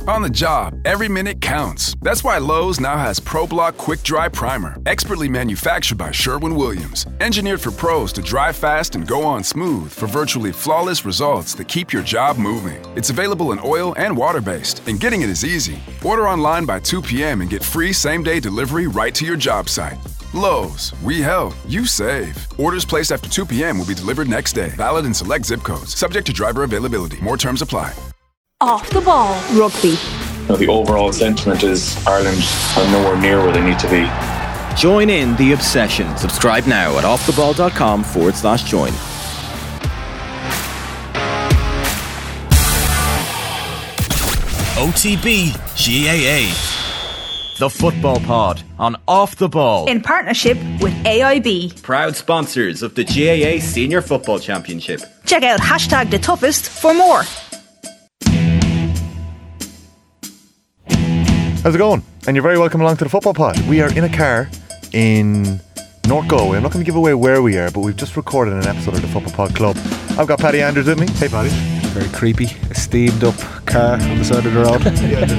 On the job, every minute counts. That's why Lowe's now has ProBlock Quick Dry Primer, expertly manufactured by Sherwin-Williams. Engineered for pros to dry fast and go on smooth for virtually flawless results that keep your job moving. It's available in oil and water-based, and getting it is easy. Order online by 2 p.m. and get free same-day delivery right to your job site. Lowe's, we help, you save. Orders placed after 2 p.m. will be delivered next day. Valid in select zip codes. Subject to driver availability. More terms apply. Off the Ball Rugby. The overall sentiment is Ireland are nowhere near where they need to be. Join in the obsession. Subscribe now at offtheball.com/join. OTB GAA. The Football Pod on Off the Ball. In partnership with AIB. Proud sponsors of the GAA Senior Football Championship. Check out #TheToughest for more. How's it going? And you're very welcome along to the Football Pod. We are in a car in North Galway. I'm not going to give away where we are, but we've just recorded an episode of the Football Pod Club. I've got Paddy Andrews with me. Hey, Paddy. Very creepy. A steamed up car on the side of the road.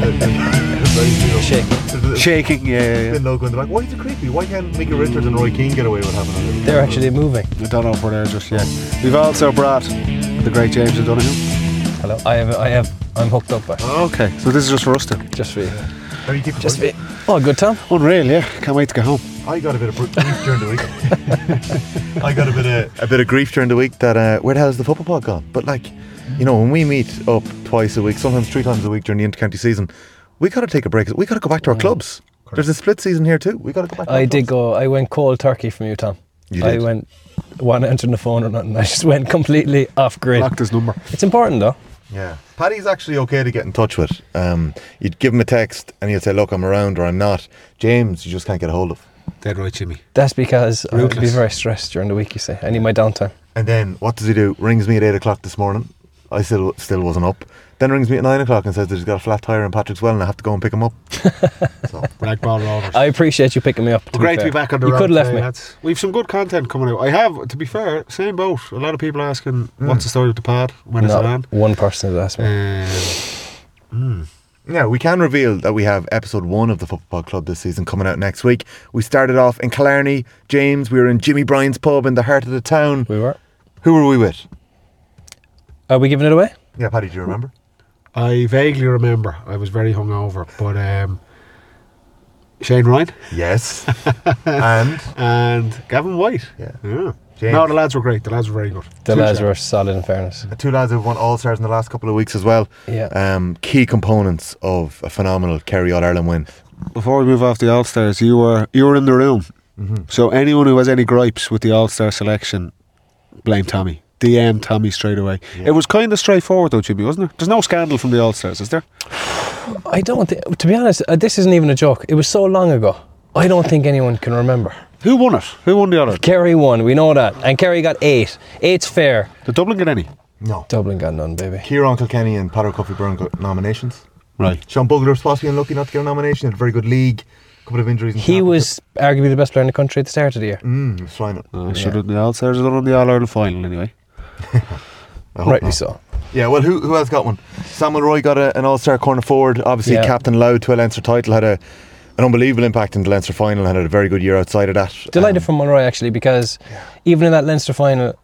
Shaking, yeah. Logo in the back. Why is it creepy? Why can't Mickey Richards and Roy Keane get away with having it? They're actually moving. I don't know if we're there just yet. We've also brought the great James O'Donoghue. Hello. I'm hooked up. Oh, okay, so this is just for us two. Just for you. How are you keeping Just for you. Oh, good, Tom. Unreal, yeah. Can't wait to go home. I got a bit of grief during the week. I got a bit of grief during the week that where the hell is the Football Pod gone? But like, you know, when we meet up twice a week, sometimes 3 times a week during the inter-county season, we got to take a break. We got to go back to our clubs. There's a split season here too. We got to go back to our clubs. I went cold turkey from you, Tom. You did? I went, wasn't answering the phone or nothing. I just went completely off grid. Blocked his number. It's important though. Yeah. Paddy's actually okay to get in touch with. You'd give him a text and he'd say, look, I'm around or I'm not. James, you just can't get a hold of. Dead right, Jimmy. That's because I would be Ruthless. very stressed during the week, you see. I need my downtime. And then what does he do? Rings me at 8 o'clock this morning. I still wasn't up. Then rings me at 9 o'clock and says that he's got a flat tyre in Patrick's Well and I have to go and pick him up. So Black ball rovers. I appreciate you picking me up. Great to be back on the road. You could have left today, me. lads. We've some good content coming out. I have, to be fair, same boat. A lot of people asking what's the story with the pod, when is it on? One person has asked me. yeah, we can reveal that we have episode 1 of the Football Club this season coming out next week. We started off in Killarney. James, we were in Jimmy Bryan's pub in the heart of the town. We were. Who were we with? Are we giving it away? Yeah, Paddy, do you remember? I vaguely remember. I was very hungover, but Shane Ryan. Yes. and Gavin White. Yeah. James. No, the lads were great. The lads were very good. The lads were solid, in fairness. 2 lads who've won All-Stars in the last couple of weeks as well. Yeah. Key components of a phenomenal Kerry All-Ireland win. Before we move off the All-Stars, you were in the room. Mm-hmm. So anyone who has any gripes with the All-Star selection, blame Tommy. DM Tommy straight away. Yeah. It was kind of straightforward though, Jimmy, wasn't there? There's no scandal from the All-Stars, is there? I don't think, to be honest, this isn't even a joke. It was so long ago. I don't think anyone can remember. Who won it? Who won the other? Kerry won, we know that. And Kerry got 8. 8's fair. Did Dublin get any? No. Dublin got none, baby. Kieran Kilkenny and Patrick Coffey Byrne got nominations. Right. Sean Bugler was supposed to be unlucky not to get a nomination. Had a very good league. A couple of injuries. He was arguably the best player in the country at the start of the year. He was flying it. Should have the All-Stars have done the All-Ireland final anyway. Rightly so. Yeah, well, who else got one? Samuel Roy got an All-Star corner forward. Obviously, Captain Loud to a Leinster title, had an unbelievable impact in the Leinster final, had a very good year outside of that. Delighted for Mulroy actually, because even in that Leinster final,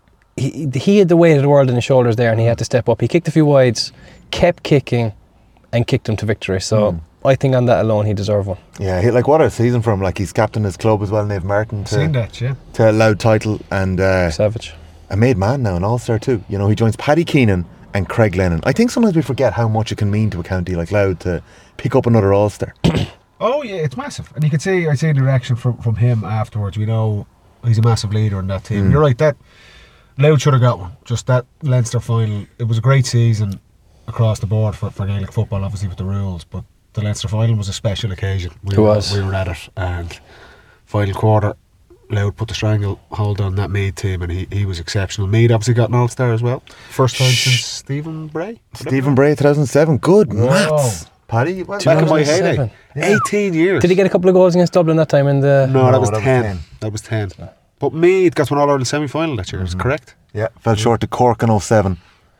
he had the weight of the world on his shoulders there, and he had to step up. He kicked a few wides, kept kicking, and kicked him to victory. So I think on that alone, he deserved one. Yeah, what a season for him. Like, he's captain his club as well, Niamh Martin. To a Loud title, and Savage. A made man now, an All-Star too. You know, he joins Paddy Keenan and Craig Lennon. I think sometimes we forget how much it can mean to a county like Loud to pick up another All-Star. Oh yeah, it's massive, and you can see the reaction from him afterwards. We know he's a massive leader in that team. You're right, that Loud should have got one. Just that Leinster final, it was a great season across the board for Gaelic football, obviously with the rules, but the Leinster final was a special occasion. We were at it, and final quarter, Loud put the stranglehold on that Meath team, and he was exceptional. Meath obviously got an All-Star as well. First time since Stephen Bray. Stephen Bray, 2007. Good maths. Paddy, back in my heyday. 18 years. Did he get a couple of goals against Dublin that time? No, that was 10. That was 10. But Meath got to an All-Ireland semi-final that year, is correct? Yeah, fell short to Cork in 07.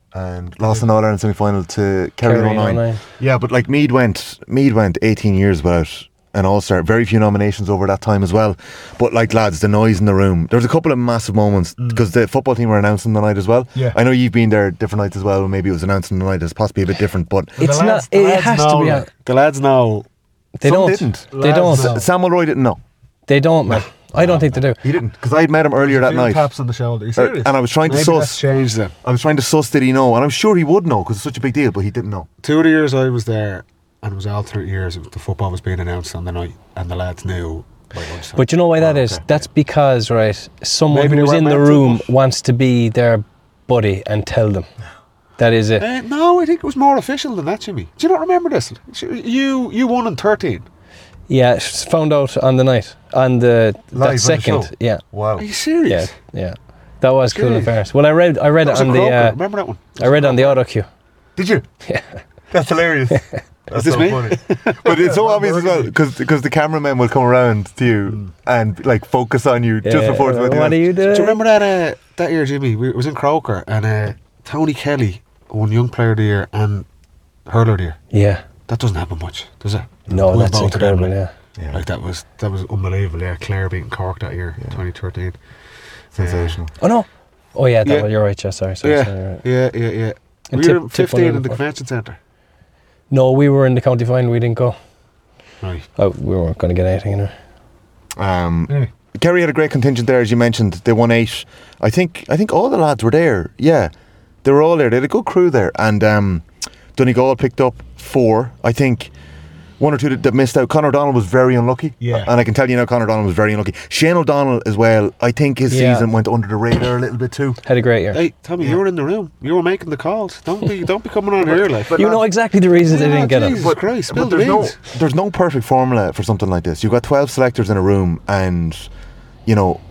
and lost an All-Ireland semi-final to Kerry in Kerry in 09. 09. Yeah, but like Meath went 18 years without an All-Star. Very few nominations over that time as well. But like, lads, the noise in the room. There was a couple of massive moments because the football team were announcing the night as well. Yeah. I know you've been there different nights as well. Maybe it was announcing the night. It's possibly a bit different, but It's The not. lads- the It lads has to know, be. like, the lads know. They some don't. didn't. They don't. Lads know. Samuel Roy didn't know. They don't, man. I don't think they do. He didn't, because I'd met him earlier that Few night. taps on the shoulder. You serious? And I was trying to Maybe suss. that's changed then. I was trying to suss, did he know? And I'm sure he would know because it's such a big deal, but he didn't know. 2 of the years I was there, and it was alternate years, the football was being announced on the night, and the lads knew by lunchtime. But you know why that is? okay. That's because, right, someone Maybe they who's weren't in the meant to, room but- wants to be their buddy and tell them. That is it. No, I think it was more official than that, Jimmy. Do you not remember this? You won in 13. Yeah, it's found out on the night. On the Live on the second. show? Yeah. Wow. Are you serious? Yeah. That was cool in Jeez. fairness. Well, I read That it was a on croaker. the Remember that one? I read on the auto cue. Did you? Yeah. That's hilarious. That's this so me? funny. But it's so obvious as well because the cameramen will come around to you and like focus on you just before it's about to What end. are you doing? Do you remember that year, Jimmy? It was in Croker, and Tony Kelly won Young Player of the Year and Hurler of the Year. Yeah. That doesn't happen much, does it? No, Won that's both of them, incredible. like. Yeah. Yeah. Like that was unbelievable. Yeah, Clare beating Cork that year, 2013. Sensational. Oh no. Oh yeah. Yeah. You're right. Yeah. Sorry. Yeah, right. yeah. And We were tip 15 in 100. the convention centre. No, we were in the county final. We didn't go. Right. Oh, we weren't going to get anything anyway. Anyway. Kerry had a great contingent there, as you mentioned. They won 8. I think all the lads were there. Yeah, they were all there. They had a good crew there, and Donegal picked up 4. I think 1 or 2 that missed out. Conor O'Donnell was very unlucky. Yeah. And I can tell you now, Conor O'Donnell was very unlucky. Shane O'Donnell as well. I think his Yeah. season went under the radar a little bit too. Had a great year. Hey, Tommy, you were in the room. You were making the calls. Don't be coming on here like. You know exactly the reasons they didn't get it. Jesus Christ, spill But the beans. there's no perfect formula for something like this. You've got 12 selectors in a room, and you know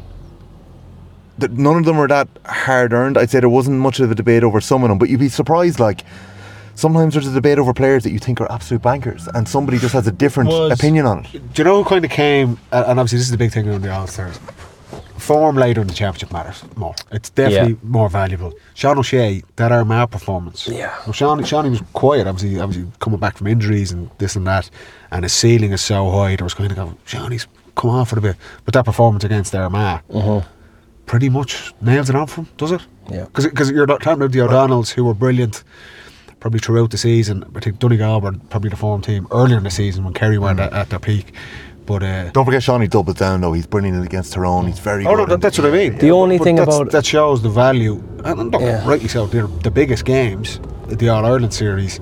none of them are that hard earned. I'd say there wasn't much of a debate over some of them, but you'd be surprised. Like sometimes there's a debate over players that you think are absolute bankers, and somebody just has a different opinion on it. Do you know who kind of came? And obviously, this is the big thing around the All-Stars. Form later in the championship matters more. It's definitely more valuable. Sean O'Shea, that Armagh performance. Yeah. Well, Sean was quiet, obviously coming back from injuries and this and that, and his ceiling is so high. There was kind of going, Sean's come on for a bit, but that performance against Armagh pretty much nails it on for him, does it? Yeah. Because you're talking about the O'Donnells who were brilliant probably throughout the season. I think Donegal were probably the form team earlier in the season when Kerry weren't at their peak. But Don't forget Shawnee doubles down though. He's brilliant against Tyrone. He's very oh good. no, that's what I mean. The only thing about- that shows the value, and look, Yeah. rightly so. They're the biggest games, the All Ireland series.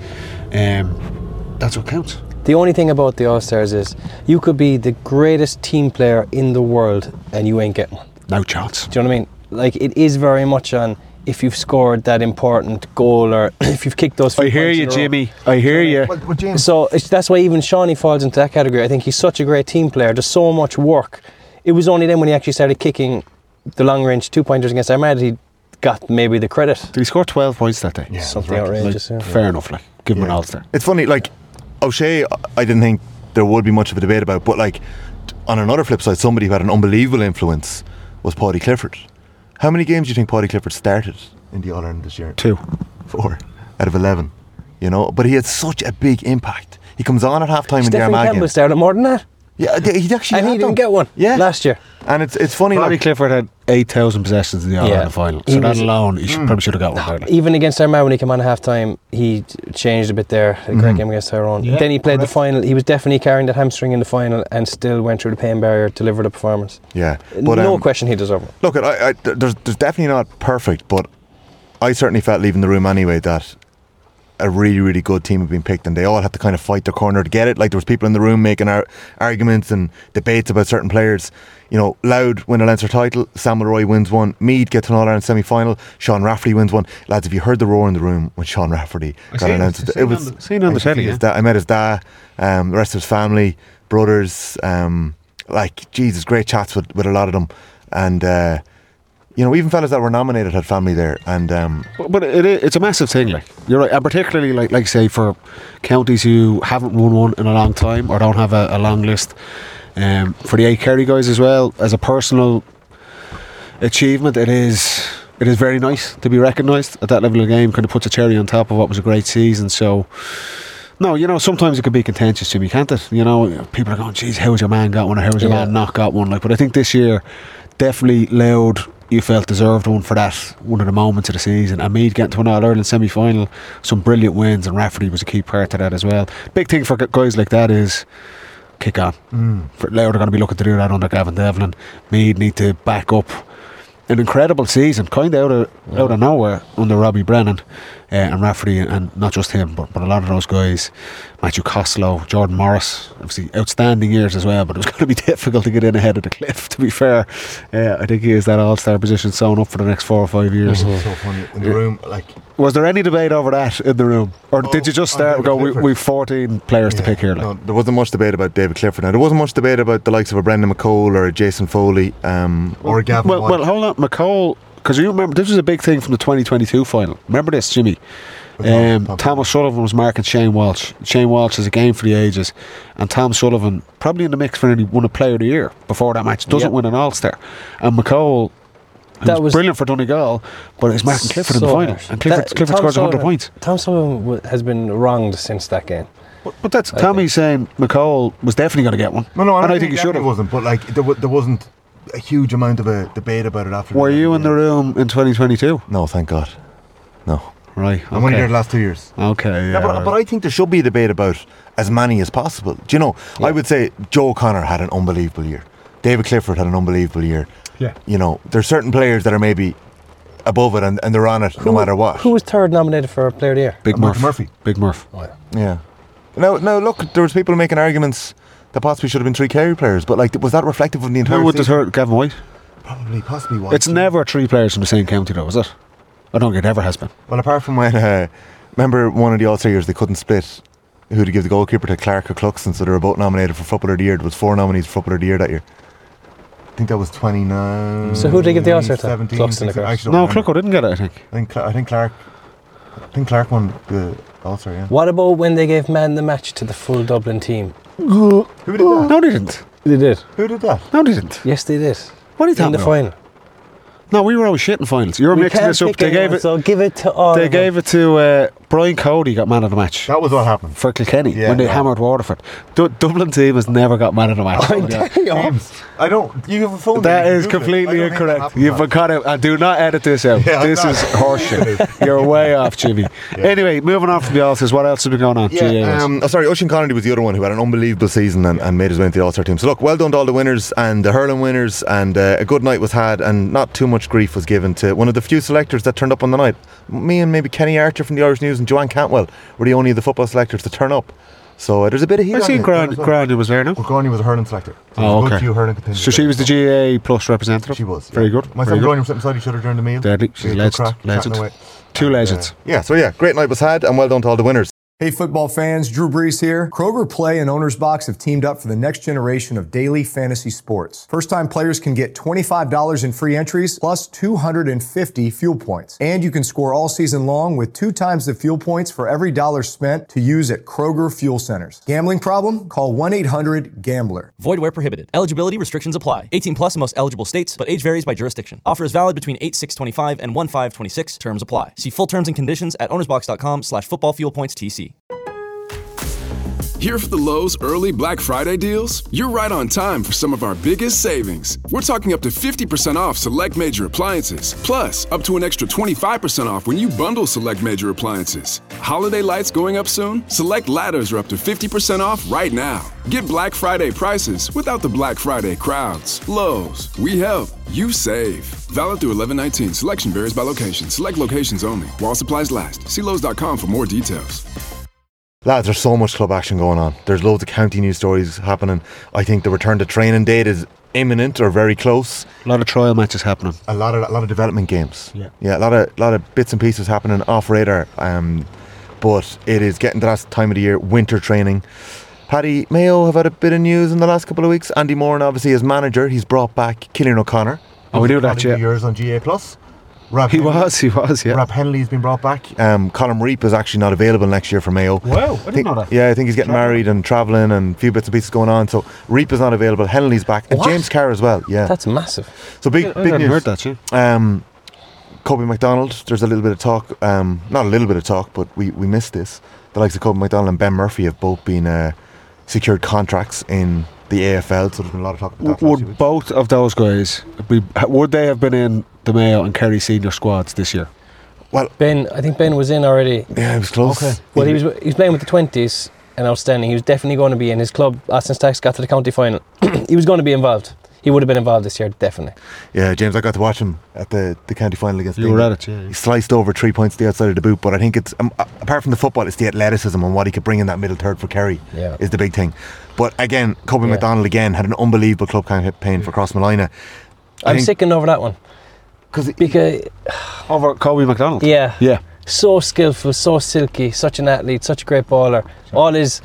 That's what counts. The only thing about the All-Stars is you could be the greatest team player in the world and you ain't getting one. No chance. Do you know what I mean? Like, it is very much on if you've scored that important goal or if you've kicked those few I hear points you, in a row. Jimmy. I hear you. But James, So that's why even Shawnee falls into that category. I think he's such a great team player. There's so much work. It was only then when he actually started kicking the long-range two-pointers against Armagh he got maybe the credit. Did he score 12 points that day? Yeah, Something outrageous. yeah. Fair enough. Like, give him an All-Star. it's funny. Like O'Shea, I didn't think there would be much of a debate about. But like on another flip side, somebody who had an unbelievable influence was Paddy Clifford. How many games do you think Paddy Clifford started in the All Ireland this year? 2. 4 out of 11. You know, but he had such a big impact. He comes on at half time in the Stephen Armagh Campbell game. started more than that. Yeah, he actually And had he didn't them. get one last year. And it's funny. Paddy Like, Clifford had 8,000 possessions in the All Ireland final. He So that was- alone, he probably should have got one. Like. Even against Armagh when he came on at half time, he changed a bit there. A great game against Tyrone. Yeah, Then he played the correct. final. He was definitely carrying that hamstring in the final and still went through the pain barrier, delivered a performance. yeah, but No question he deserved it. look, there's definitely not perfect, but I certainly felt leaving the room anyway that a really, really good team had been picked, and they all had to kind of fight their corner to get it. Like there was people in the room making arguments and debates about certain players. You know, Loud win a Leinster title, Samuel Roy wins one, Mead gets an All-Ireland semi-final, Sean Rafferty wins one. Lads, if you heard the roar in the room when Sean Rafferty got announced, it was seen on the telly. his I met his dad, the rest of his family, brothers, like Jesus, great chats with a lot of them, and you know, even fellas that were nominated had family there, and But it's a massive thing, like you're right, and particularly like say for counties who haven't won one in a long time or don't have a long list. For the 8 Kerry guys as well, as a personal achievement, it is it is very nice to be recognised at that level of game. Kind of puts a cherry on top of what was a great season. So, no, you know, sometimes it can be contentious, Jimmy, can't it? You know, people are going, geez, how's your man got one, or how's your man not got one? Like, but I think this year, definitely Louth, you felt deserved one for that, one of the moments of the season. And Meath getting to an All-Ireland semi-final, some brilliant wins, and Rafferty was a key part of that as well. Big thing for guys like that is kick on. For Louth are going to be looking to do that under Gavin Devlin. Meath need to back up an incredible season, kind of out of nowhere under Robbie Brennan and Rafferty, and not just him, but a lot of those guys, Matthew Costello, Jordan Morris, obviously outstanding years as well, but it was going to be difficult to get in ahead of the cliff, to be fair. I think he is that all-star position sewn up for the next 4 or 5 years. So funny in the room, like, was there any debate over that in the room, or did you just start and go, we've 14 players to pick here? Like? No, there wasn't much debate about David Clifford. Now, there wasn't much debate about the likes of a Brendan McCole or a Jason Foley or a Gavin White. Well, hold on, McCole, because you remember this was a big thing from the 2022 final. Remember this, Jimmy? Thomas Sullivan was marking Shane Walsh. Shane Walsh is a game for the ages, and Tom Sullivan probably in the mix for nearly won a Player of the Year before that match. Doesn't win an All-Star, and McCole, that was brilliant for Donegal, but it's marking Clifford in the final, and Clifford scores 100 points. Tom Sullivan has been wronged since that game. But that's Tommy's saying McCole was definitely going to get one. No, and I think he should have. Wasn't, but like there wasn't a huge amount of a debate about it after. Were you in the room in 2022? No, thank God. No. Right. Okay. I'm only there the last 2 years. Okay. Yeah, but I think there should be a debate about as many as possible. Do you know? I would say Joe O'Connor had an unbelievable year. David Clifford had an unbelievable year. Yeah. You know, there's certain players that are maybe above it and they're on it no matter what. Who was third nominated for Player of the Year? Big Murphy. Big Murph. Oh, yeah. Now look, there was people making arguments that possibly should have been 3 Kerry players, but like, was that reflective of the entire Who would the season? third? Gavin White? Possibly White. It's never 3 players from the same county though, is it? I don't think it ever has been. Well, apart from when, remember one of the All-Star years, they couldn't split who to give the goalkeeper to, Clark or Cluxton, so they were both nominated for Footballer of the Year. There was 4 nominees for Footballer of the Year that year. I think that was 29. So who did they give the All-Star to? 17, Cluxton, no, Clucko didn't get it, I think. I think Clark won the All-Star, yeah. What about when they gave man the match to the full Dublin team? Who did that? No, they didn't. They did. Who did that? No, they didn't. Yes, they did. What are you talking in the about? final? No, we were always shit in finals. You were mixing this up. They gave it. So give it to all. They gave it to Brian Cody. Got man of the match. That was what happened for Kilkenny when they hammered Waterford. Dublin team has never got man of the match. James, I don't. You have a phone. That is completely incorrect. You've cut it. And do not edit this out. Yeah, this is horseshit. You're way off, Jimmy. Yeah. Anyway, moving on from the All-Stars, what else has been going on? Sorry, Oisin Connolly was the other one who had an unbelievable season and made his way into the All-Star team. So look, well done to all the winners and the hurling winners, and a good night was had, and not too much grief was given to one of the few selectors that turned up on the night. Me and maybe Kenny Archer from the Irish News and Joanne Cantwell were the only of the football selectors to turn up. So there's a bit of heat. I seen Grandi was there now. Well, Grandi was a hurling selector. So good few hurling contingents. So she was the GAA Plus representative. She was. Very good. Myself and Grandi were sitting beside each other during the meal. Deadly. She's a legend. 2 legends. Great night was had, and well done to all the winners. Hey football fans, Drew Brees here. Kroger Play and Owner's Box have teamed up for the next generation of daily fantasy sports. First-time players can get $25 in free entries plus 250 fuel points. And you can score all season long with 2 times the fuel points for every dollar spent to use at Kroger Fuel Centers. Gambling problem? Call 1-800-GAMBLER. Void where prohibited. Eligibility restrictions apply. 18 plus in most eligible states, but age varies by jurisdiction. Offer is valid between 8/6/25 and 1/5/26. Terms apply. See full terms and conditions at ownersbox.com/footballfuelpointstc. Here for the Lowe's early Black Friday deals? You're right on time for some of our biggest savings. We're talking up to 50% off select major appliances, plus up to an extra 25% off when you bundle select major appliances. Holiday lights going up soon? Select ladders are up to 50% off right now. Get Black Friday prices without the Black Friday crowds. Lowe's, we help, you save. Valid through 11/19. Selection varies by location. Select locations only. While supplies last. See Lowe's.com for more details. Lads, there's so much club action going on. There's loads of county news stories happening. I think the return to training date is imminent or very close. A lot of trial matches happening. A lot of development games. Yeah, a lot of bits and pieces happening off radar. But it is getting to that time of the year, winter training. Paddy, Mayo have had a bit of news in the last couple of weeks. Andy Moran, obviously, as manager, he's brought back Cillian O'Connor. Oh, we knew that, yeah. Years on GA Plus. He was, yeah. Rob Henley's been brought back. Colin Reap is actually not available next year for Mayo. Wow, I didn't know that. Yeah, I think he's getting married and travelling and a few bits and pieces going on. So Reap is not available. Henley's back. And James Carr as well, yeah. That's massive. So big news. I heard that, yeah. Kobe McDonald, there's a little bit of talk, not a little bit of talk, but we missed this. The likes of Kobe McDonald and Ben Murphy have both been secured contracts in the AFL, so there's been a lot of talk about that. Would both of those guys, would they have been in the Mayo and Kerry senior squads this year? Well, I think Ben was in already. Yeah, he was close. Okay. Well, he was playing with the 20s and outstanding. He was definitely going to be in. His club, Austin Stacks, got to the county final. He was going to be involved. He would have been involved this year, definitely. Yeah, James, I got to watch him at the county final against You were at it, yeah. He sliced over 3 points to the outside of the boot, but I think it's, apart from the football, it's the athleticism and what he could bring in that middle third for Kerry is the big thing. But again, Kobe McDonald again had an unbelievable club campaign for Crossmolina. I'm sickened over that one. Because over Kobe McDonald? Yeah. So skillful, so silky, such an athlete, such a great baller. All his,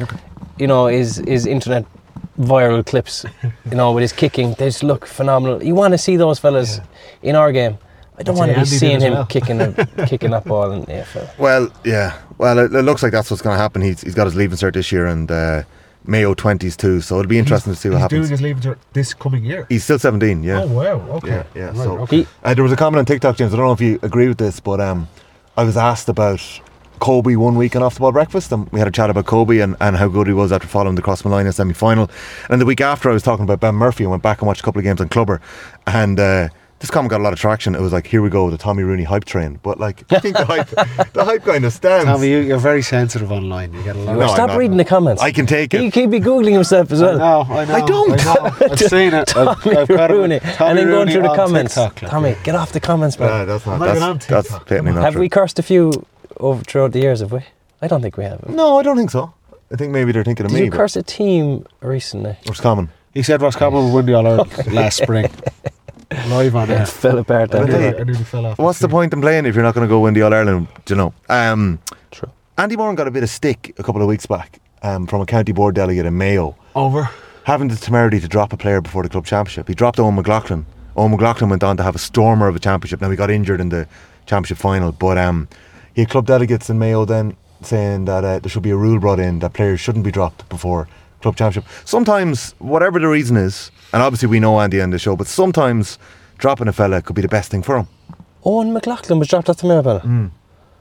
his internet viral clips, with his kicking, they just look phenomenal. You want to see those fellas in our game. I don't want to be seeing him kicking that ball in the AFL. Well, it looks like that's what's going to happen. He's got his leaving cert this year and Mayo 20s too, so it'll be interesting to see what happens. He's doing his leaving cert this coming year? He's still 17, yeah. Oh wow, okay. Yeah. Right, So okay. there was a comment on TikTok, James, I don't know if you agree with this, but I was asked about Kobe one week on Off the Ball Breakfast, and we had a chat about Kobe and how good he was after following the Crossmolina semi-final. And the week after I was talking about Ben Murphy. I went back and watched a couple of games on Clubber, and this comment got a lot of traction. It was like, here we go, the Tommy Rooney hype train. But like, I think the hype kind of stands. Tommy, you're very sensitive online. You get a lot. Stop reading the comments. I can take it. He can be googling himself as well. I know. I don't. I've seen it. I've got Rooney, it. and then going through the comments. TikTok, Tommy, get off the comments, man. That's not. Have we cursed a few throughout the years? Have we? I don't think we have. No, I don't think so. I think maybe they're thinking of me. Did you curse a team recently? Roscommon. He said Roscommon would win the All-Ireland last spring. Live on air. It fell apart. I nearly fell off. What's the point in playing if you're not going to go win the All-Ireland? Do you know? True. Andy Moran got a bit of stick a couple of weeks back from a county board delegate in Mayo. Over? Having the temerity to drop a player before the club championship. He dropped Owen McLaughlin. Owen McLaughlin went on to have a stormer of a championship. Now he got injured in the championship final, but he had club delegates in Mayo then saying that there should be a rule brought in that players shouldn't be dropped before club championship. Sometimes, whatever the reason is, and obviously we know Andy on the show, but sometimes dropping a fella could be the best thing for him. Owen McLaughlin was dropped off the Mayo panel.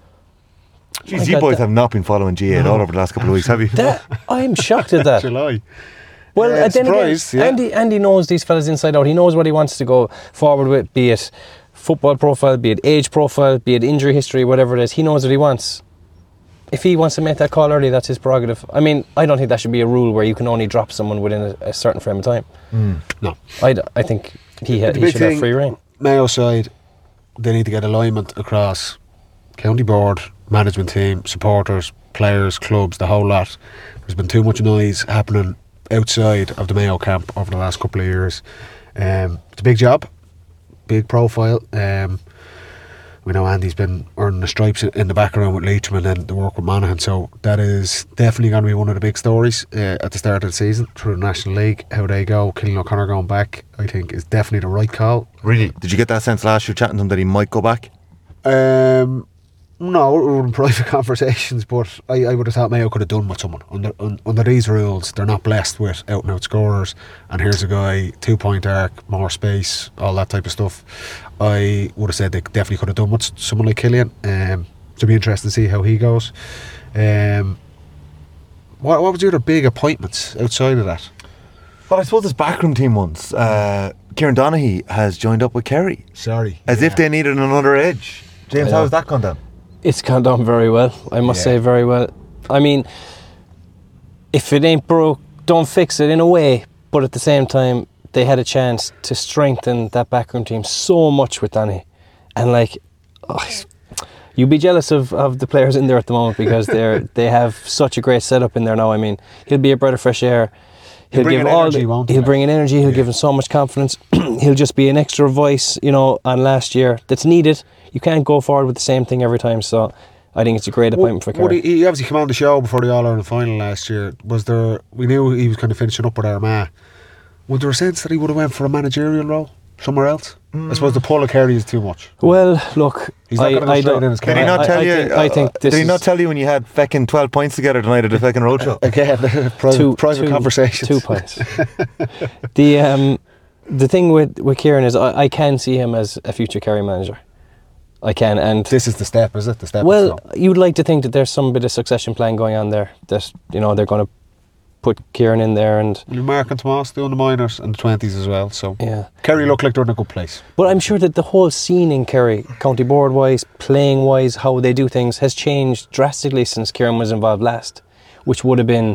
Jeez, you boys have not been following G8 all over the last couple of weeks, have you? I'm shocked at that. July. Well, then surprised, again, Andy knows these fellas inside out. He knows what he wants to go forward with, be it football profile, be it age profile, be it injury history, whatever it is. He knows what he wants. If he wants to make that call early, that's his prerogative. I mean, I don't think that should be a rule where you can only drop someone within a certain frame of time. No. I think he should have free reign. Mayo side, they need to get alignment across county board, management team, supporters, players, clubs, the whole lot. There's been too much noise happening outside of the Mayo camp over the last couple of years. It's a big job, big profile. We know Andy's been earning the stripes in the background with Leitrim and then the work with Monaghan, so that is definitely going to be one of the big stories at the start of the season through the National League. How they go, Killian O'Connor going back, I think is definitely the right call. Really? Did you get that sense last year chatting to him that he might go back? No, we were in private conversations, but I would have thought Mayo could have done with someone. Under these rules, they're not blessed with out and out scorers, and here's a guy, 2-point arc, more space, all that type of stuff. I would have said they definitely could have done with someone like Killian. To be interesting to see how he goes. What was the other big appointments outside of that? Well, I suppose this backroom team once. Kieran Donaghy has joined up with Kerry. As if they needed another edge. James, how has that gone down? It's gone down very well, I must say, very well. I mean, if it ain't broke, don't fix it in a way, but at the same time, they had a chance to strengthen that backroom team so much with Donaghy. And you'd be jealous of the players in there at the moment because they have such a great setup in there now. I mean, he'll be a breath of fresh air. He'll bring in energy, he'll give him so much confidence. He'll just be an extra voice, on last year that's needed. You can't go forward with the same thing every time, so I think it's a great appointment for Kerry. He obviously came on the show before the All-Ireland final last year. We knew he was kind of finishing up with Armagh. Was there a sense that he would have went for a managerial role somewhere else? I suppose the pull of Kerry is too much. Well, look, he's not going to go straight in his Did he not tell you? Did he not tell you when you had feckin' 12 points together tonight at the feckin' roadshow? Again, private conversations. 2 points. The thing with Kieran is I can see him as a future Kerry manager. I can. And this is the step, is it? The step. Well, you'd like to think that there's some bit of succession plan going on there. That they're going to put Kieran in there, and Mark and Tomas doing the minors and the 20s as well. So yeah, Kerry look like they're in a good place. But I'm sure that the whole scene in Kerry, county board wise, playing wise, how they do things, has changed drastically since Kieran was involved last, which would have been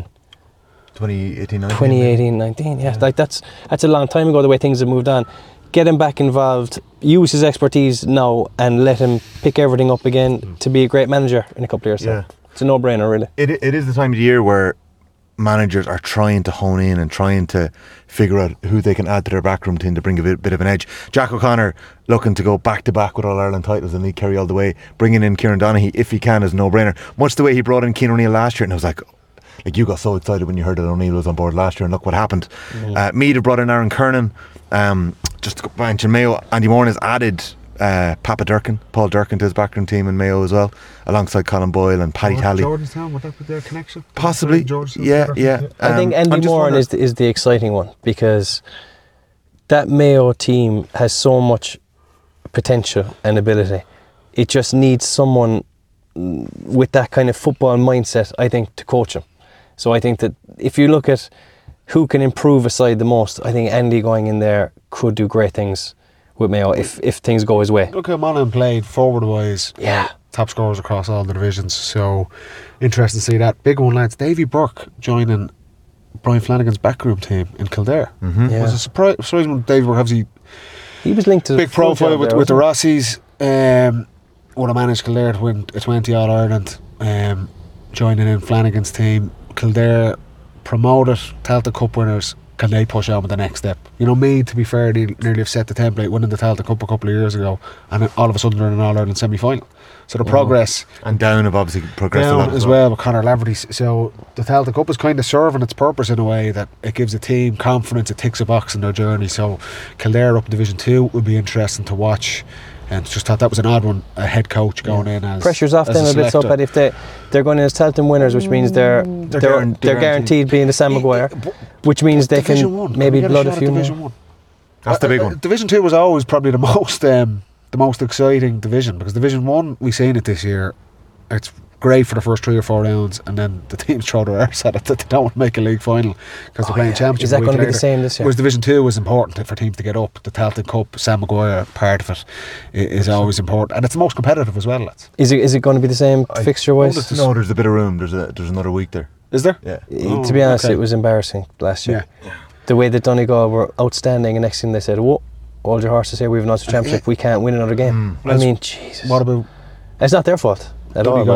2018-19. Yeah, like that's a long time ago. The way things have moved on. Get him back involved, use his expertise now, and let him pick everything up again to be a great manager in a couple of years. Yeah. So it's a no-brainer, really. It is the time of the year where managers are trying to hone in and trying to figure out who they can add to their backroom team to bring a bit of an edge. Jack O'Connor looking to go back to back with All-Ireland titles and lead Kerry all the way, bringing in Kieran Donaghy if he can is a no-brainer. Much the way he brought in Cian O'Neill last year, and I was like you got so excited when you heard that O'Neill was on board last year, and look what happened. Meath have brought in Aaron Kernan. Just to mention Mayo, Andy Moran has added Paul Durkin to his backroom team in Mayo as well, alongside Colin Boyle and Paddy Talley. Jordanstown, would that be their connection? Possibly, yeah. I think Andy Moran is the exciting one, because that Mayo team has so much potential and ability. It just needs someone with that kind of football mindset, I think, to coach them. So I think that if you look at who can improve a side the most, I think Andy going in there could do great things with Mayo if things go his way. Look how Monaghan played forward-wise. Yeah. Top scorers across all the divisions. So, interesting to see that. Big one, lads. Davy Burke joining Brian Flanagan's backroom team in Kildare. Yeah. It was a surprise when Davy Burke, obviously, he was linked to big profile with the Rossies. Would have managed Kildare to win a 20 All-Ireland. Joining in Flanagan's team. Kildare promoted, Tailteann Cup winners. Can they push on with the next step? Meath, to be fair, they nearly have set the template, winning the Tailteann Cup a couple of years ago, and then all of a sudden they're in an All-Ireland semi-final. So the progress, and Down have obviously progressed a lot as well with Conor Laverty. So the Tailteann Cup is kind of serving its purpose in a way that it gives the team confidence, it ticks a box in their journey. So Kildare up in Division 2 would be interesting to watch. And just thought that was an odd one, a head coach going in as pressure's off them a bit, so but if they're going in as Tailteann winners, which means they're guaranteed being the Sam Maguire, which means they can maybe blood a few more. That's the big one. Division 2 was always probably the most exciting division, because Division 1, we've seen it this year, it's great for the first 3 or 4 rounds, and then the teams throw their arse at it that they don't want to make a league final because they're playing championship. Is that going to be the same this year? Whereas Division 2 was important for teams to get up. The Tailteann Cup, Sam Maguire part of it is always important, and it's the most competitive as well, lads. Is it going to be the same fixture wise? No, there's a bit of room. There's another week there. Is there? Yeah. To be honest, it was embarrassing last year. Yeah. The way that Donegal were outstanding, and next thing they said, "Whoa, hold your horses here. We have another championship. We can't win another game." I mean, Jesus. What about? It's not their fault at all.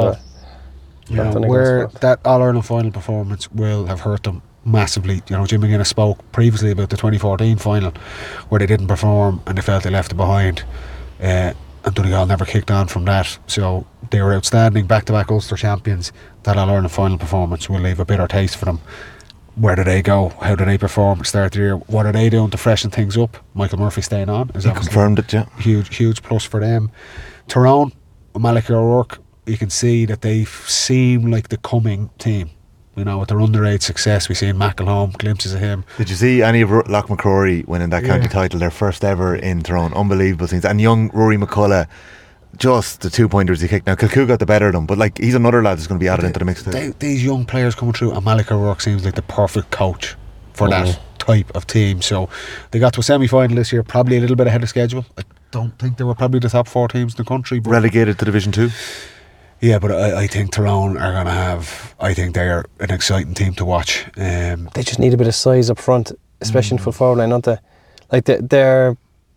Where that All-Ireland final performance will have hurt them massively. Jim McGuinness spoke previously about the 2014 final where they didn't perform and they felt they left it behind, and Donegal never kicked on from that. So they were outstanding, back-to-back Ulster champions. That All-Ireland final performance will leave a bitter taste for them. Where do they go? How do they perform at the start of the year? What are they doing to freshen things up? Michael Murphy staying on. He confirmed it, yeah. Huge plus for them. Tyrone, Malachy O'Rourke, you can see that they seem like the coming team. With their underage success, we've seen Mackelholm, glimpses of him. Did you see any of Loch McCrory winning that county title, their first ever in Tyrone? Unbelievable things. And young Rory McCullough, just the 2-pointers he kicked. Now Kilcoo got the better of them, but he's another lad that's going to be added into the mix too. These young players coming through, and Malachy O'Rourke seems like the perfect coach for that type of team. So they got to a semi-final this year, probably a little bit ahead of schedule. I don't think they were probably the top 4 teams in the country. But relegated to Division 2. Yeah, but I think Tyrone are going to have... I think they're an exciting team to watch. They just need a bit of size up front, especially in full forward line, don't they? Like their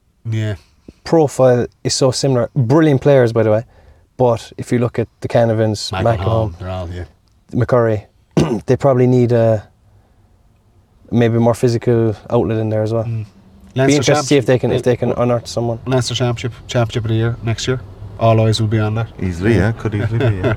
profile is so similar. Brilliant players, by the way. But if you look at the Canavans, Mackelholm, McCurry, they probably need maybe a more physical outlet in there as well. Be interested to see if they can unearth someone. Leinster Championship of the year next year. All eyes will be on that. Easily, could easily be,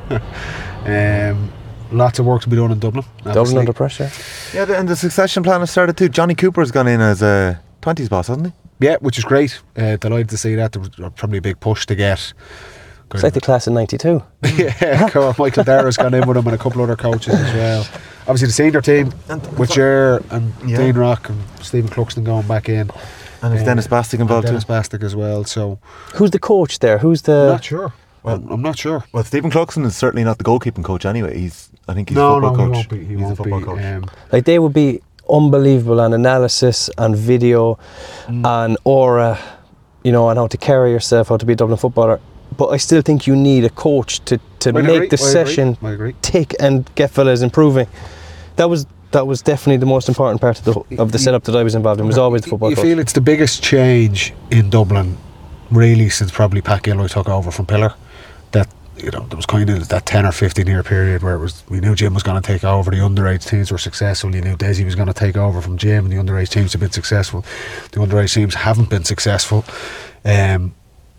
Lots of work to be done in Dublin. Dublin under pressure. Yeah, and the succession plan has started too. Johnny Cooper's gone in as a 20s boss, hasn't he? Yeah, which is great. Delighted to see that. There was probably a big push to get. It's like the class in 92. Michael Dara's gone in with him and a couple other coaches as well. Obviously the senior team with Ger and Dean Rock and Stephen Cluxton going back in. And there's Dennis Bastick involved Dennis too. Bastick as well. So Who's the coach there? Who's I'm the? not sure. Well, I'm not sure. Well, Stephen Cluxon is certainly not the goalkeeping coach anyway. I think he's a No, football he coach. won't be. He He's a won't football be. coach. Like they would be unbelievable on analysis and video and aura, you know, and how to carry yourself, how to be a Dublin footballer. But I still think you need a coach to make the session tick and get fellas improving. That was definitely the most important part of the setup that I was involved in. Was always the football coach. You feel it's the biggest change in Dublin, really, since probably Pat Gilroy took over from Pillar. That, you know, there was kind of that 10 or 15 year period where we knew Jim was going to take over. The underage teams were successful. You knew Desi was going to take over from Jim, and the underage teams have been successful. The underage teams haven't been successful. There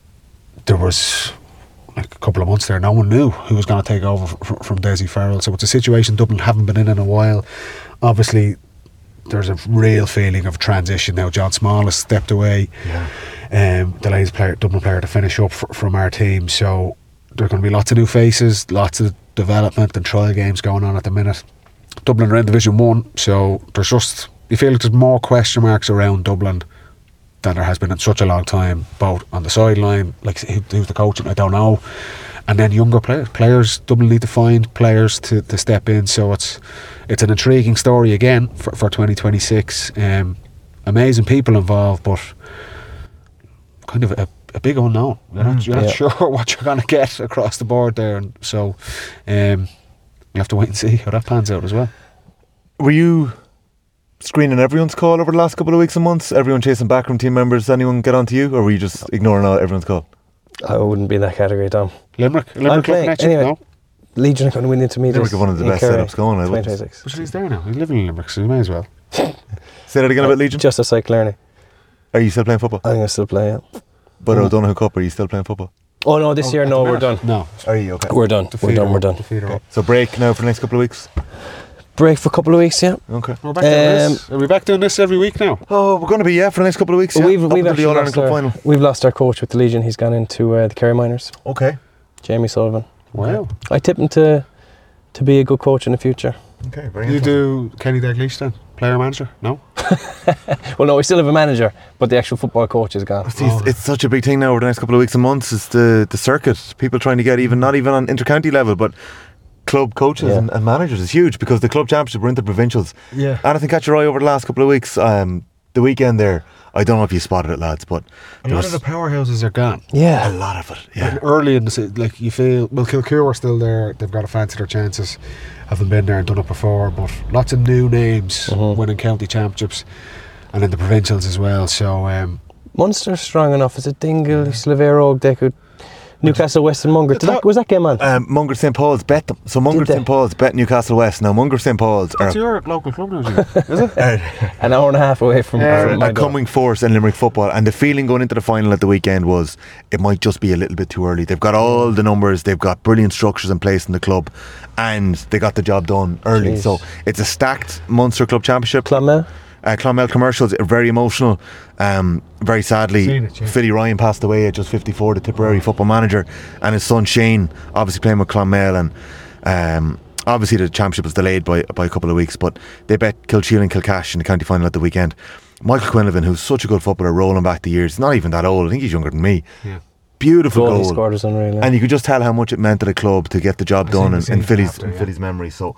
was like a couple of months there, no one knew who was going to take over from Desi Farrell. So it's a situation Dublin haven't been in a while. Obviously, there's a real feeling of transition now. John Small has stepped away. The latest Dublin player to finish up from our team. So there are going to be lots of new faces, lots of development and trial games going on at the minute. Dublin are in Division 1, so you feel like there's more question marks around Dublin than there has been in such a long time, both on the sideline, like who's the coach, I don't know, and then younger players. Dublin need to find players to step in, so it's an intriguing story again for 2026. Amazing people involved, but kind of a big unknown. You're not sure what you're going to get across the board there, and so you have to wait and see how that pans out as well. Were you screening everyone's call over the last couple of weeks and months? Everyone chasing backroom team members? Anyone get on to you, or were you just ignoring everyone's call? I wouldn't be in that category, Tom. Limerick I'm playing anyway. No? Legion are going to win the intermediates. Limerick are one of the best setups going. 2026. But he's there now. He's living in Limerick, so he may as well. Say that again about Legion. Just outside Clarny. Are you still playing football? I think I'm still playing. But O'Donoghue Cup, are you still playing football? Oh no, this year no, we're done. No. Are you okay? We're done. We're done. Okay. So break now for the next couple of weeks. Break for a couple of weeks, yeah. Okay. We're back doing this. Are we back doing this every week now? Oh, we're going to be for the next couple of weeks. Yeah. We've Up actually to the All-Ireland Cup final. We've lost our coach with the Legion. He's gone into the Kerry Miners. Okay. Jamie Sullivan. Wow. I tip him to be a good coach in the future. Okay, very You do Kenny Dalglish then? Player manager? No? Well, no, we still have a manager, but the actual football coach is gone. See, it's such a big thing now over the next couple of weeks and months. Is the circuit. People trying to get not even on inter-county level, but club coaches and managers is huge, because the club championship were into provincials. Yeah. Anything catch your eye over the last couple of weeks? The weekend there, I don't know if you spotted it, lads, but a lot of the powerhouses are gone. Yeah. A lot of it. Yeah. And early in the season, like you feel, well, Kilcure are still there. They've got to fancy their chances. Haven't been there and done it before, but lots of new names winning county championships and in the provincials as well. So Munster's strong enough. Is it Dingle, Slavero, they could Newcastle West and Munger. Was that game on? Munger St Paul's bet them. So Munger St Paul's bet Newcastle West. Now Munger St Paul's that's your local club now, is it? An hour and a half away from a coming force in Limerick football, and the feeling going into the final at the weekend was it might just be a little bit too early. They've got all the numbers, they've got brilliant structures in place in the club, and they got the job done early. Jeez. So it's a stacked Munster Club Championship. Clonmel commercials are very emotional. Very sadly, Philly Ryan passed away at just 54, the Tipperary football manager, and his son Shane obviously playing with Clonmel, and obviously the championship was delayed by a couple of weeks, but they bet Kilsheal and Kilcash in the county final at the weekend. Michael Quinlivan, who's such a good footballer, rolling back the years, not even that old, I think he's younger than me. Yeah. Beautiful goal. He scored was unreal, yeah. And you could just tell how much it meant to the club to get the job done in Philly's memory. So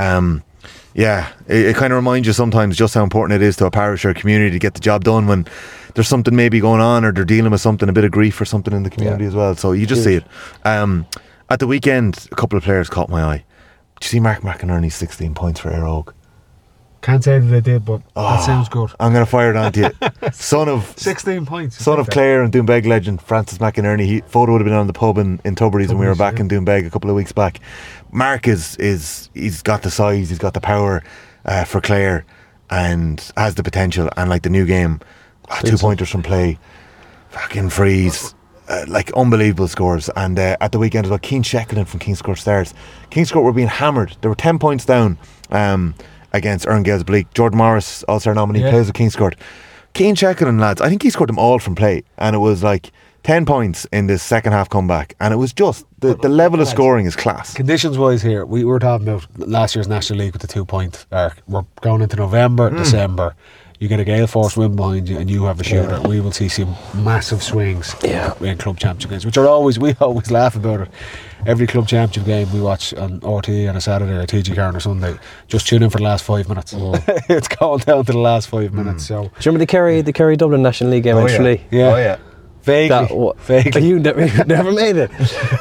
it kind of reminds you sometimes just how important it is to a parish or a community to get the job done when there's something maybe going on, or they're dealing with something, a bit of grief or something in the community as well. So you just see it. At the weekend, a couple of players caught my eye. Did you see Mark McInerney's 16 points for Éire Óg? Can't say that I did, but that sounds good. I'm going to fire it on to you. Son of 16 points. Son of Clare and Doonbeg legend Francis McInerney. Photo would have been on the pub in Tubrides when we were back in Doonbeg a couple of weeks back. Mark he's got the size, he's got the power for Clare, and has the potential. And like the new game, 2 pointers from play, fucking freeze. Like unbelievable scores. And at the weekend as well, Keane Shecklin from Kingscourt Stars. Kingscourt were being hammered. They were 10 points down against Erngales Bleak. Jordan Morris, All-Star nominee, plays with Kingscourt. Keane Shecklin, lads, I think he scored them all from play, and it was like 10 points in this second half comeback, and it was just the level of scoring is class. Conditions wise here, we were talking about last year's National League with the 2 point arc. We're going into November, December. you get a gale force wind behind you and you have a shooter, we will see some massive swings in club championship games, which we always laugh about it. Every club championship game we watch on RTE on a Saturday or TG Car on a Sunday, just tune in for the last 5 minutes. It's going down to the last 5 minutes. So, do you remember the Kerry Dublin National League game in Tralee? Yeah. Oh yeah. Vaguely. You never made it.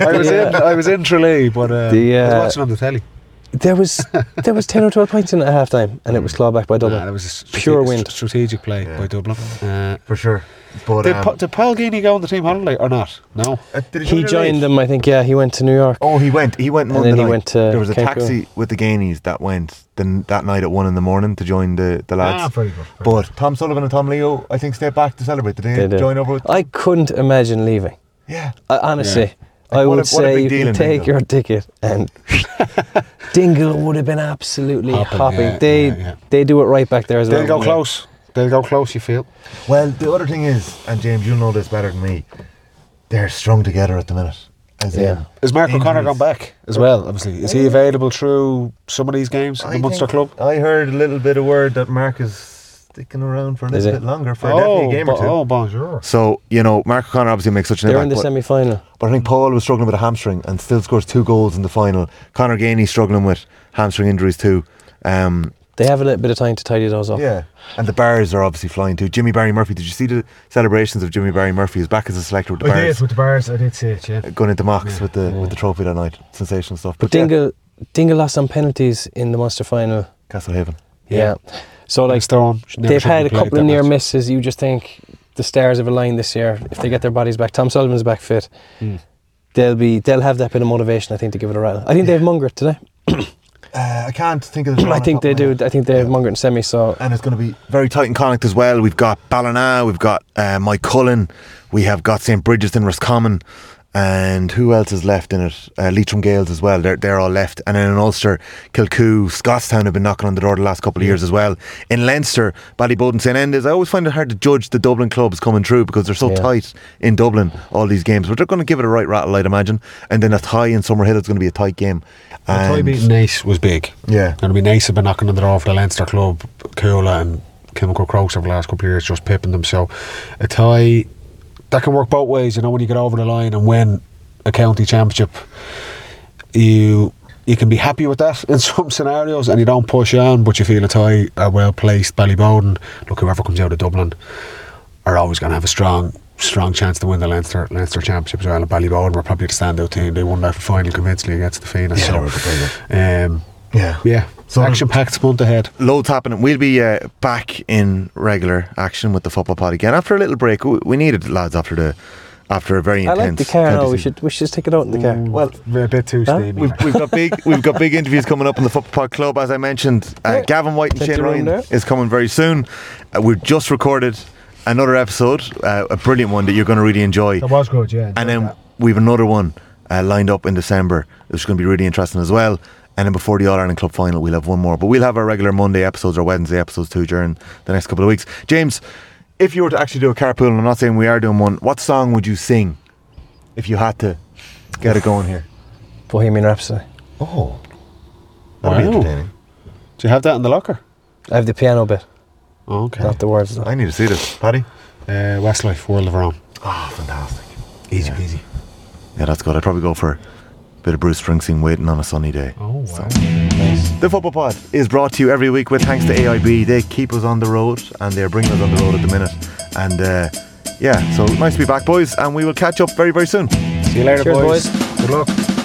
I was in Tralee, but I was watching on the telly. There was 10 or 12 points in at half time, and it was clawed back by Dublin. That was a pure wind. Strategic play by Dublin. For sure. But did Paul Geaney go on the team holiday or not? No. He joined them, I think, he went to New York. Oh, he went Monday and then he night. went to there was a Cancun. taxi with the Gainies that went that night at 1 a.m. to join the lads. Very good. But Tom Sullivan and Tom Leo, I think, stayed back to celebrate. Did they join over with? I couldn't imagine leaving. Yeah. Honestly. I would say you take your ticket and Dingle would have been absolutely hopping. They do it right back there as well. They'll go close, you feel. Well, the other thing is, and James, you'll know this better than me, they're strung together at the minute. Is Mark O'Connor gone back as well, obviously? Is he available through some of these games at the Munster Club? I heard a little bit of word that Mark is sticking around for a little bit longer for definitely a game or two. Oh, bonjour. So, Mark O'Connor obviously makes such an impact. They're in the semi-final. But I think Paul was struggling with a hamstring and still scores 2 goals in the final. Conor Gainey struggling with hamstring injuries too. They have a little bit of time to tidy those up. Yeah, and the Bars are obviously flying too. Jimmy Barry Murphy, did you see the celebrations of Jimmy Barry Murphy? He's back as a selector with the Bars. I did, with the Bars, I did see it, yeah. Going into mocks with the trophy that night. Sensational stuff. But Dingle lost on penalties in the Munster final. Castlehaven. Yeah. So they've had a couple of near misses. You just think the stars have aligned this year. If they get their bodies back, Tom Sullivan's back fit. They'll have that bit of motivation, I think, to give it a rattle. I think they have Mungret today. I can't think of the I think they do. I think they have Mungret in semi. And it's going to be very tight in Connacht as well. We've got Ballina, we've got Mike Cullen, we have got St. Bridget's in Roscommon, and who else is left in it? Leitrim Gales as well. They're all left. And then in Ulster, Kilcoo, Scottstown have been knocking on the door the last couple of years as well. In Leinster, Ballybowden, St. Enda's. I always find it hard to judge the Dublin clubs coming through because they're so tight in Dublin, all these games. But they're going to give it a right rattle, I'd imagine. And then Athy in Summerhill is going to be a tight game. Athy beating Nace was big. Yeah. And Nace have been knocking on the door for the Leinster club, Coola and Chemical Croaks over the last couple of years, just pipping them. So Athy, that can work both ways, when you get over the line and win a county championship, you can be happy with that in some scenarios and you don't push on, but you feel Athy are well placed. Ballybowden, look, whoever comes out of Dublin are always going to have a strong chance to win the Leinster championship as well. And Ballybowden were probably the standout team. They won that final convincingly against the Fianna. So action packed month ahead. Loads happening. We'll be back in regular action with the Football Pod again after a little break. We needed it, lads, after a very intense. I like the car now. We should just take it out in the car. Well, we're a bit too steamy. We've got big interviews coming up in the Football Pod Club, as I mentioned. Gavin White and Shane Ryan is coming very soon. We've just recorded another episode, a brilliant one that you're going to really enjoy. That was good, yeah. And then we've another one lined up in December, which is going to be really interesting as well. And then before the All-Ireland Club final, we'll have one more. But we'll have our regular Monday episodes or Wednesday episodes too during the next couple of weeks. James, if you were to actually do a carpool, and I'm not saying we are doing one, what song would you sing if you had to get it going here? Bohemian Rhapsody. Oh, that'd be entertaining. Do you have that in the locker? I have the piano bit. Oh, okay. Not the words. I need to see this. Paddy? Westlife, World of Our Own. Oh, fantastic. Easy peasy. Yeah, that's good. I'd probably go for a bit of Bruce Springsteen, Waiting on a Sunny Day. Oh, wow. Nice. The Football Pod is brought to you every week with thanks to AIB. They keep us on the road and they're bringing us on the road at the minute. And so nice to be back, boys, and we will catch up very, very soon. See you later, Cheers, boys. Good luck.